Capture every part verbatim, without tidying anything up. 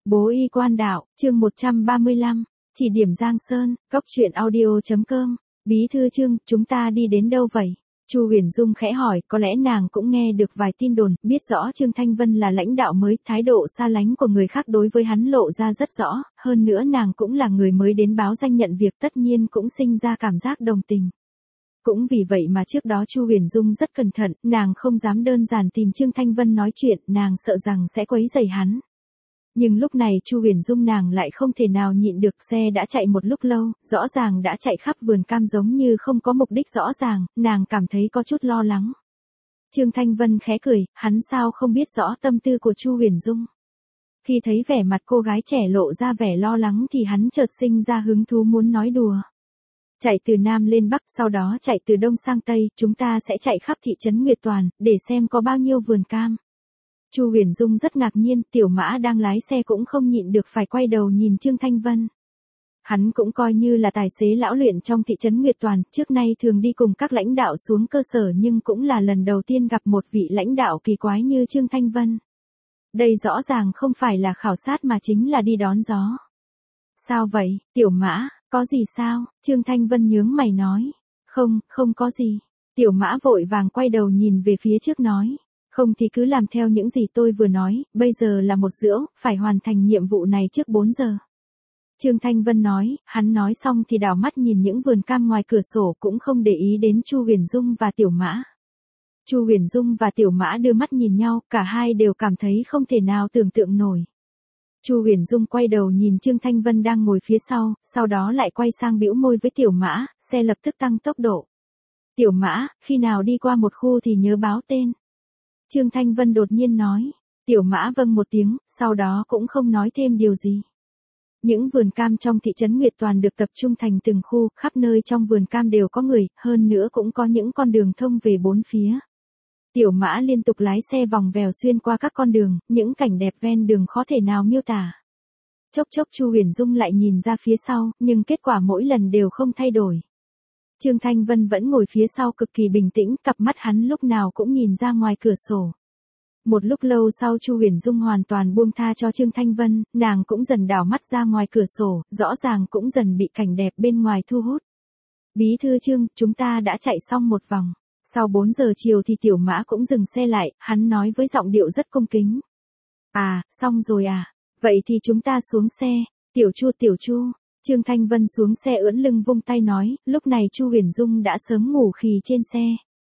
Bố y quan đạo, chương một trăm ba mươi lăm, chỉ điểm Giang Sơn, cốc truyện audio.com, bí thư Trương, chúng ta đi đến đâu vậy? Chu Huyền Dung khẽ hỏi, có lẽ nàng cũng nghe được vài tin đồn, biết rõ Trương Thanh Vân là lãnh đạo mới, thái độ xa lánh của người khác đối với hắn lộ ra rất rõ, hơn nữa nàng cũng là người mới đến báo danh nhận việc, tất nhiên cũng sinh ra cảm giác đồng tình. Cũng vì vậy mà trước đó Chu Huyền Dung rất cẩn thận, nàng không dám đơn giản tìm Trương Thanh Vân nói chuyện, nàng sợ rằng sẽ quấy rầy hắn. Nhưng lúc này Chu Huyền Dung nàng lại không thể nào nhịn được, xe đã chạy một lúc lâu, rõ ràng đã chạy khắp vườn cam giống như không có mục đích rõ ràng, nàng cảm thấy có chút lo lắng. Trương Thanh Vân khẽ cười, hắn sao không biết rõ tâm tư của Chu Huyền Dung. Khi thấy vẻ mặt cô gái trẻ lộ ra vẻ lo lắng thì hắn chợt sinh ra hứng thú muốn nói đùa. Chạy từ Nam lên Bắc, sau đó chạy từ Đông sang Tây, chúng ta sẽ chạy khắp thị trấn Nguyệt Toàn, để xem có bao nhiêu vườn cam. Chu Huyền Dung rất ngạc nhiên, Tiểu Mã đang lái xe cũng không nhịn được phải quay đầu nhìn Trương Thanh Vân. Hắn cũng coi như là tài xế lão luyện trong thị trấn Nguyệt Toàn, trước nay thường đi cùng các lãnh đạo xuống cơ sở nhưng cũng là lần đầu tiên gặp một vị lãnh đạo kỳ quái như Trương Thanh Vân. Đây rõ ràng không phải là khảo sát mà chính là đi đón gió. Sao vậy, Tiểu Mã, có gì sao? Trương Thanh Vân nhướng mày nói. Không, không có gì. Tiểu Mã vội vàng quay đầu nhìn về phía trước nói. Không thì cứ làm theo những gì tôi vừa nói, bây giờ là một rưỡu, phải hoàn thành nhiệm vụ này trước bốn giờ. Trương Thanh Vân nói, hắn nói xong thì đảo mắt nhìn những vườn cam ngoài cửa sổ cũng không để ý đến Chu Huyền Dung và Tiểu Mã. Chu Huyền Dung và Tiểu Mã đưa mắt nhìn nhau, cả hai đều cảm thấy không thể nào tưởng tượng nổi. Chu Huyền Dung quay đầu nhìn Trương Thanh Vân đang ngồi phía sau, sau đó lại quay sang bĩu môi với Tiểu Mã, xe lập tức tăng tốc độ. Tiểu Mã, khi nào đi qua một khu thì nhớ báo tên. Trương Thanh Vân đột nhiên nói. Tiểu Mã vâng một tiếng, sau đó cũng không nói thêm điều gì. Những vườn cam trong thị trấn Nguyệt Toàn được tập trung thành từng khu, khắp nơi trong vườn cam đều có người, hơn nữa cũng có những con đường thông về bốn phía. Tiểu Mã liên tục lái xe vòng vèo xuyên qua các con đường, những cảnh đẹp ven đường khó thể nào miêu tả. Chốc chốc Chu Huyền Dung lại nhìn ra phía sau, nhưng kết quả mỗi lần đều không thay đổi. Trương Thanh Vân vẫn ngồi phía sau cực kỳ bình tĩnh, cặp mắt hắn lúc nào cũng nhìn ra ngoài cửa sổ. Một lúc lâu sau Chu Huyền Dung hoàn toàn buông tha cho Trương Thanh Vân, nàng cũng dần đảo mắt ra ngoài cửa sổ, rõ ràng cũng dần bị cảnh đẹp bên ngoài thu hút. Bí thư Trương, chúng ta đã chạy xong một vòng. Sau bốn giờ chiều thì Tiểu Mã cũng dừng xe lại, hắn nói với giọng điệu rất cung kính. À, xong rồi à, vậy thì chúng ta xuống xe. Tiểu Chu Tiểu Chu. Trương Thanh Vân xuống xe ưỡn lưng vung tay nói, lúc này Chu Huyền Dung đã sớm ngủ khì trên xe.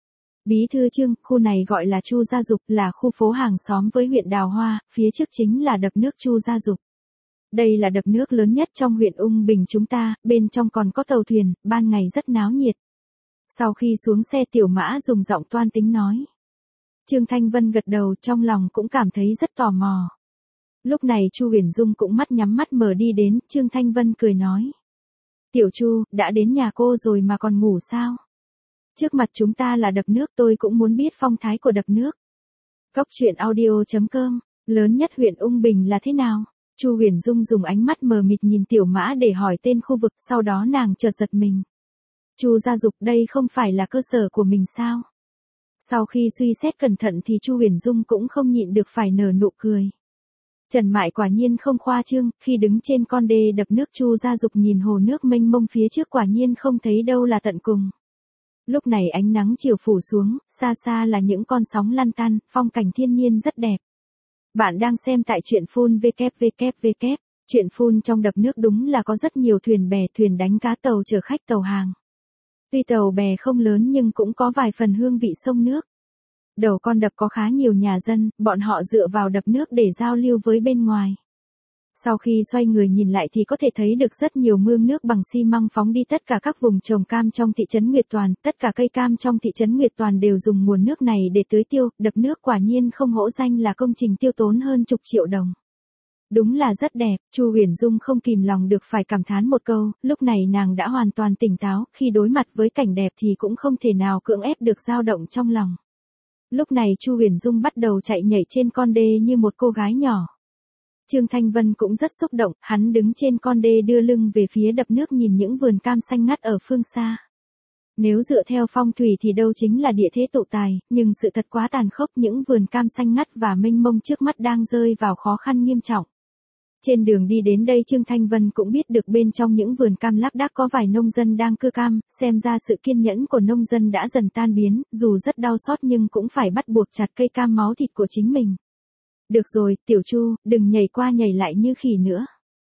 Bí thư Trương, khu này gọi là Chu Gia Dục, là khu phố hàng xóm với huyện Đào Hoa, phía trước chính là đập nước Chu Gia Dục. Đây là đập nước lớn nhất trong huyện Ung Bình chúng ta, bên trong còn có tàu thuyền, ban ngày rất náo nhiệt. Sau khi xuống xe Tiểu Mã dùng giọng toan tính nói. Trương Thanh Vân gật đầu, trong lòng cũng cảm thấy rất tò mò. Lúc này Chu Huyền Dung cũng mắt nhắm mắt mở đi đến, Trương Thanh Vân cười nói. Tiểu Chu, đã đến nhà cô rồi mà còn ngủ sao? Trước mặt chúng ta là đập nước, tôi cũng muốn biết phong thái của đập nước. Cốc truyện audio.com, lớn nhất huyện Ung Bình là thế nào? Chu Huyền Dung dùng ánh mắt mờ mịt nhìn Tiểu Mã để hỏi tên khu vực, sau đó nàng chợt giật mình. Chu Gia Dục, đây không phải là cơ sở của mình sao? Sau khi suy xét cẩn thận thì Chu Huyền Dung cũng không nhịn được phải nở nụ cười. Trần Mại quả nhiên không khoa trương, khi đứng trên con đê đập nước Chu Gia Dục nhìn hồ nước mênh mông phía trước quả nhiên không thấy đâu là tận cùng. Lúc này ánh nắng chiều phủ xuống, xa xa là những con sóng lăn tăn, phong cảnh thiên nhiên rất đẹp. Bạn đang xem tại truyện phun vê kép vê kép vê kép, truyện phun trong đập nước đúng là có rất nhiều thuyền bè, thuyền đánh cá, tàu chở khách, tàu hàng. Tuy tàu bè không lớn nhưng cũng có vài phần hương vị sông nước. Đầu con đập có khá nhiều nhà dân, bọn họ dựa vào đập nước để giao lưu với bên ngoài. Sau khi xoay người nhìn lại thì có thể thấy được rất nhiều mương nước bằng xi măng phóng đi tất cả các vùng trồng cam trong thị trấn Nguyệt Toàn, tất cả cây cam trong thị trấn Nguyệt Toàn đều dùng nguồn nước này để tưới tiêu, đập nước quả nhiên không hổ danh là công trình tiêu tốn hơn chục triệu đồng. Đúng là rất đẹp, Chu Huyền Dung không kìm lòng được phải cảm thán một câu, lúc này nàng đã hoàn toàn tỉnh táo, khi đối mặt với cảnh đẹp thì cũng không thể nào cưỡng ép được dao động trong lòng. Lúc này Chu Huyền Dung bắt đầu chạy nhảy trên con đê như một cô gái nhỏ. Trương Thanh Vân cũng rất xúc động, hắn đứng trên con đê đưa lưng về phía đập nước nhìn những vườn cam xanh ngắt ở phương xa. Nếu dựa theo phong thủy thì đâu chính là địa thế tụ tài, nhưng sự thật quá tàn khốc, những vườn cam xanh ngắt và mênh mông trước mắt đang rơi vào khó khăn nghiêm trọng. Trên đường đi đến đây Trương Thanh Vân cũng biết được bên trong những vườn cam lác đác có vài nông dân đang cưa cam, xem ra sự kiên nhẫn của nông dân đã dần tan biến, dù rất đau xót nhưng cũng phải bắt buộc chặt cây cam máu thịt của chính mình. Được rồi, Tiểu Chu, đừng nhảy qua nhảy lại như khỉ nữa.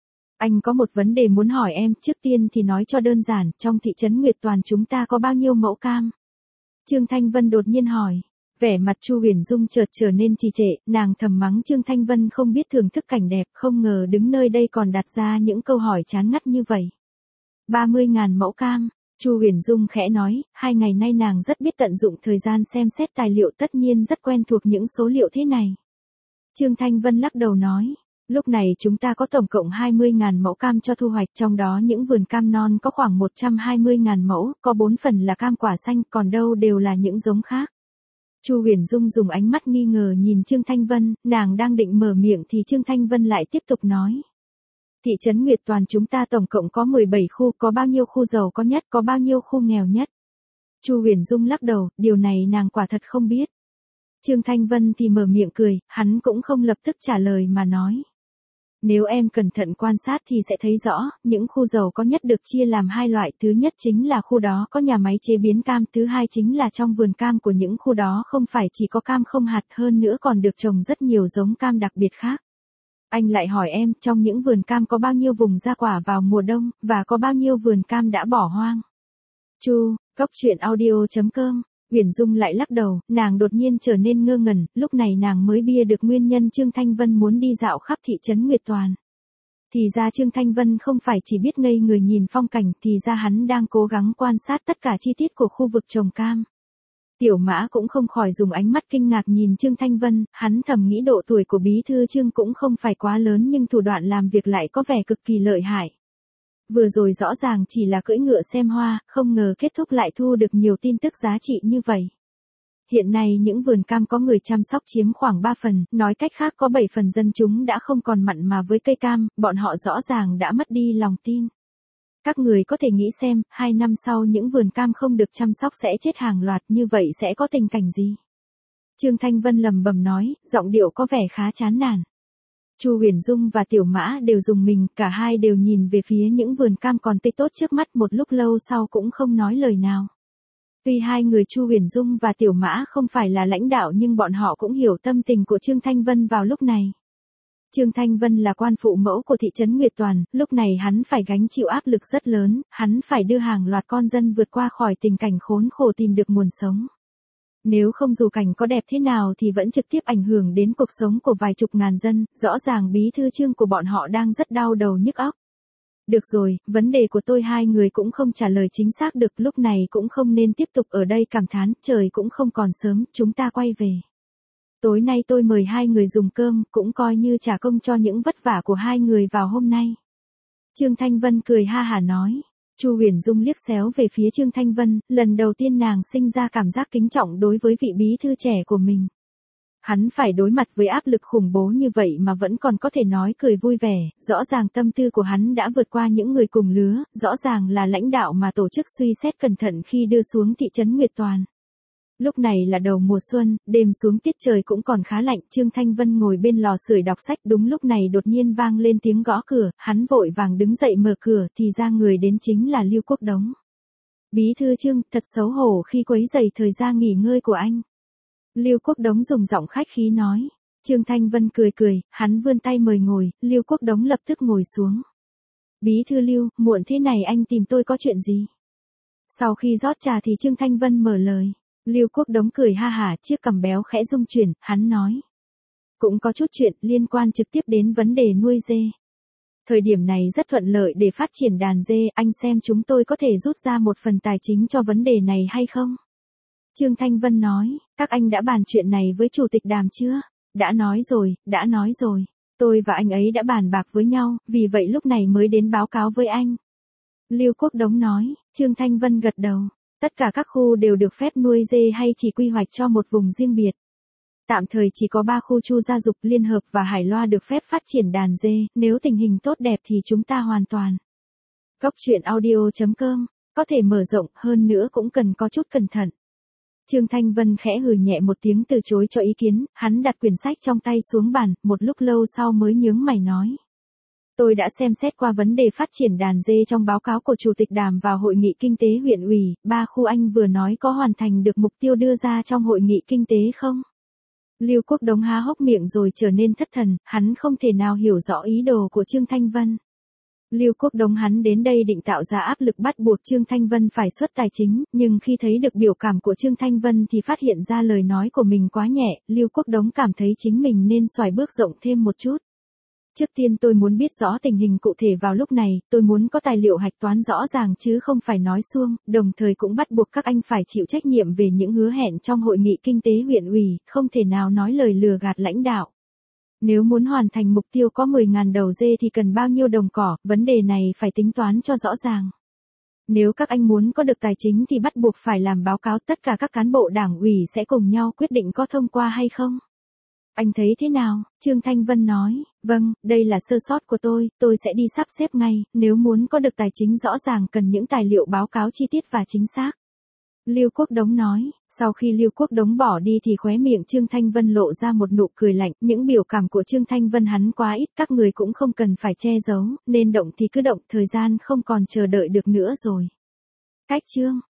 Anh có một vấn đề muốn hỏi em, trước tiên thì nói cho đơn giản, trong thị trấn Nguyệt Toàn chúng ta có bao nhiêu mẫu cam? Trương Thanh Vân đột nhiên hỏi. Vẻ mặt Chu Huyền Dung chợt trở nên trì trệ, nàng thầm mắng Trương Thanh Vân không biết thưởng thức cảnh đẹp, không ngờ đứng nơi đây còn đặt ra những câu hỏi chán ngắt như vậy. ba mươi ngàn mẫu cam, Chu Huyền Dung khẽ nói, hai ngày nay nàng rất biết tận dụng thời gian xem xét tài liệu, tất nhiên rất quen thuộc những số liệu thế này. Trương Thanh Vân lắc đầu nói, lúc này chúng ta có tổng cộng hai mươi ngàn mẫu cam cho thu hoạch, trong đó những vườn cam non có khoảng một trăm hai mươi ngàn mẫu, có bốn phần là cam quả xanh, còn đâu đều là những giống khác. Chu Huyền Dung dùng ánh mắt nghi ngờ nhìn Trương Thanh Vân, nàng đang định mở miệng thì Trương Thanh Vân lại tiếp tục nói. Thị trấn Nguyệt Toàn chúng ta tổng cộng có mười bảy khu, có bao nhiêu khu giàu có nhất, có bao nhiêu khu nghèo nhất? Chu Huyền Dung lắc đầu, điều này nàng quả thật không biết. Trương Thanh Vân thì mở miệng cười, hắn cũng không lập tức trả lời mà nói. Nếu em cẩn thận quan sát thì sẽ thấy rõ, những khu giàu có nhất được chia làm hai loại, thứ nhất chính là khu đó có nhà máy chế biến cam, thứ hai chính là trong vườn cam của những khu đó không phải chỉ có cam không hạt, hơn nữa còn được trồng rất nhiều giống cam đặc biệt khác. Anh lại hỏi em, trong những vườn cam có bao nhiêu vùng ra quả vào mùa đông, và có bao nhiêu vườn cam đã bỏ hoang? Chu, Cốc Truyện Audio chấm com. Huyền Dung lại lắc đầu, nàng đột nhiên trở nên ngơ ngẩn, lúc này nàng mới bia được nguyên nhân Trương Thanh Vân muốn đi dạo khắp thị trấn Nguyệt Toàn. Thì ra Trương Thanh Vân không phải chỉ biết ngây người nhìn phong cảnh, thì ra hắn đang cố gắng quan sát tất cả chi tiết của khu vực trồng cam. Tiểu Mã cũng không khỏi dùng ánh mắt kinh ngạc nhìn Trương Thanh Vân, hắn thầm nghĩ độ tuổi của bí thư Trương cũng không phải quá lớn nhưng thủ đoạn làm việc lại có vẻ cực kỳ lợi hại. Vừa rồi rõ ràng chỉ là cưỡi ngựa xem hoa, không ngờ kết thúc lại thu được nhiều tin tức giá trị như vậy. Hiện nay những vườn cam có người chăm sóc chiếm khoảng ba phần, nói cách khác có bảy phần dân chúng đã không còn mặn mà với cây cam, bọn họ rõ ràng đã mất đi lòng tin. Các người có thể nghĩ xem, hai năm sau những vườn cam không được chăm sóc sẽ chết hàng loạt, như vậy sẽ có tình cảnh gì? Trương Thanh Vân lầm bầm nói, giọng điệu có vẻ khá chán nản. Chu Huyền Dung và Tiểu Mã đều dùng mình, cả hai đều nhìn về phía những vườn cam còn tươi tốt trước mắt, một lúc lâu sau cũng không nói lời nào. Tuy hai người Chu Huyền Dung và Tiểu Mã không phải là lãnh đạo nhưng bọn họ cũng hiểu tâm tình của Trương Thanh Vân vào lúc này. Trương Thanh Vân là quan phụ mẫu của thị trấn Nguyệt Toàn, lúc này hắn phải gánh chịu áp lực rất lớn, hắn phải đưa hàng loạt con dân vượt qua khỏi tình cảnh khốn khổ tìm được nguồn sống. Nếu không dù cảnh có đẹp thế nào thì vẫn trực tiếp ảnh hưởng đến cuộc sống của vài chục ngàn dân, rõ ràng bí thư Trương của bọn họ đang rất đau đầu nhức óc. Được rồi, vấn đề của tôi hai người cũng không trả lời chính xác được, lúc này cũng không nên tiếp tục ở đây cảm thán, trời cũng không còn sớm, chúng ta quay về. Tối nay tôi mời hai người dùng cơm, cũng coi như trả công cho những vất vả của hai người vào hôm nay. Trương Thanh Vân cười ha hả nói. Chu Huyền Dung liếc xéo về phía Trương Thanh Vân, lần đầu tiên nàng sinh ra cảm giác kính trọng đối với vị bí thư trẻ của mình. Hắn phải đối mặt với áp lực khủng bố như vậy mà vẫn còn có thể nói cười vui vẻ, rõ ràng tâm tư của hắn đã vượt qua những người cùng lứa, rõ ràng là lãnh đạo mà tổ chức suy xét cẩn thận khi đưa xuống thị trấn Nguyệt Toàn. Lúc này là đầu mùa xuân, đêm xuống tiết trời cũng còn khá lạnh, Trương Thanh Vân ngồi bên lò sưởi đọc sách, đúng lúc này đột nhiên vang lên tiếng gõ cửa, hắn vội vàng đứng dậy mở cửa thì ra người đến chính là Lưu Quốc Đống. Bí thư Trương, thật xấu hổ khi quấy rầy thời gian nghỉ ngơi của anh. Lưu Quốc Đống dùng giọng khách khí nói. Trương Thanh Vân cười cười, hắn vươn tay mời ngồi, Lưu Quốc Đống lập tức ngồi xuống. Bí thư Lưu, muộn thế này anh tìm tôi có chuyện gì? Sau khi rót trà thì Trương Thanh Vân mở lời. Lưu Quốc Đống cười ha hả, chiếc cằm béo khẽ rung chuyển, hắn nói. Cũng có chút chuyện liên quan trực tiếp đến vấn đề nuôi dê. Thời điểm này rất thuận lợi để phát triển đàn dê, anh xem chúng tôi có thể rút ra một phần tài chính cho vấn đề này hay không? Trương Thanh Vân nói, các anh đã bàn chuyện này với Chủ tịch Đàm chưa? Đã nói rồi, đã nói rồi. Tôi và anh ấy đã bàn bạc với nhau, vì vậy lúc này mới đến báo cáo với anh. Lưu Quốc Đống nói, Trương Thanh Vân gật đầu. Tất cả các khu đều được phép nuôi dê hay chỉ quy hoạch cho một vùng riêng biệt? Tạm thời chỉ có ba khu Chu Gia Dục, Liên Hợp và Hải Loa được phép phát triển đàn dê, nếu tình hình tốt đẹp thì chúng ta hoàn toàn. Cốc Truyện Audio chấm com, có thể mở rộng hơn nữa cũng cần có chút cẩn thận. Trương Thanh Vân khẽ hừ nhẹ một tiếng từ chối cho ý kiến, hắn đặt quyển sách trong tay xuống bàn, một lúc lâu sau mới nhướng mày nói. Tôi đã xem xét qua vấn đề phát triển đàn dê trong báo cáo của Chủ tịch Đàm vào hội nghị kinh tế huyện ủy, ba khu anh vừa nói có hoàn thành được mục tiêu đưa ra trong hội nghị kinh tế không? Lưu Quốc Đống há hốc miệng rồi trở nên thất thần, hắn không thể nào hiểu rõ ý đồ của Trương Thanh Vân. Lưu Quốc Đống hắn đến đây định tạo ra áp lực bắt buộc Trương Thanh Vân phải xuất tài chính, nhưng khi thấy được biểu cảm của Trương Thanh Vân thì phát hiện ra lời nói của mình quá nhẹ, Lưu Quốc Đống cảm thấy chính mình nên xoài bước rộng thêm một chút. Trước tiên tôi muốn biết rõ tình hình cụ thể vào lúc này, tôi muốn có tài liệu hạch toán rõ ràng chứ không phải nói suông, đồng thời cũng bắt buộc các anh phải chịu trách nhiệm về những hứa hẹn trong hội nghị kinh tế huyện ủy, không thể nào nói lời lừa gạt lãnh đạo. Nếu muốn hoàn thành mục tiêu có mười nghìn đầu dê thì cần bao nhiêu đồng cỏ, vấn đề này phải tính toán cho rõ ràng. Nếu các anh muốn có được tài chính thì bắt buộc phải làm báo cáo, tất cả các cán bộ đảng ủy sẽ cùng nhau quyết định có thông qua hay không. Anh thấy thế nào? Trương Thanh Vân nói, vâng, đây là sơ sót của tôi, tôi sẽ đi sắp xếp ngay, nếu muốn có được tài chính rõ ràng cần những tài liệu báo cáo chi tiết và chính xác. Lưu Quốc Đống nói, sau khi Lưu Quốc Đống bỏ đi thì khóe miệng Trương Thanh Vân lộ ra một nụ cười lạnh, những biểu cảm của Trương Thanh Vân hắn quá ít, các người cũng không cần phải che giấu, nên động thì cứ động, thời gian không còn chờ đợi được nữa rồi. Cách chương